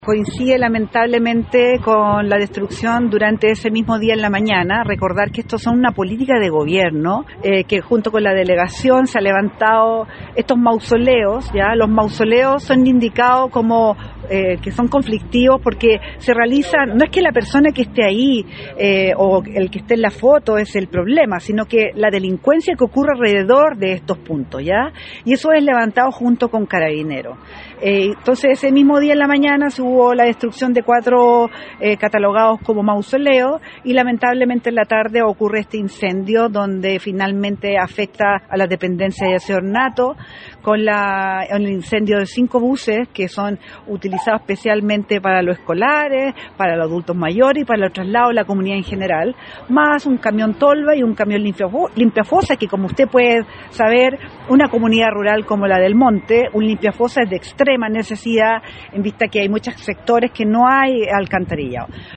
Coincide lamentablemente con la destrucción durante ese mismo día en la mañana. Recordar que estos son una política de gobierno que junto con la delegación se ha levantado estos mausoleos. Ya los mausoleos son indicados como que son conflictivos porque se realizan, no es que la persona que esté ahí o el que esté en la foto es el problema, sino que la delincuencia que ocurre alrededor de estos puntos, ¿ya? Y eso es levantado junto con Carabineros. Entonces ese mismo día en la mañana hubo la destrucción de 4 catalogados como mausoleos y lamentablemente en la tarde ocurre este incendio donde finalmente afecta a las dependencias de ese ornato con el incendio de 5 buses que son utilizados especialmente para los escolares, para los adultos mayores y para los traslados de la comunidad en general, más un camión tolva y un camión limpiafosa que, como usted puede saber, una comunidad rural como la del Monte, un limpiafosa es de extrema necesidad en vista que hay muchos sectores que no hay alcantarillado.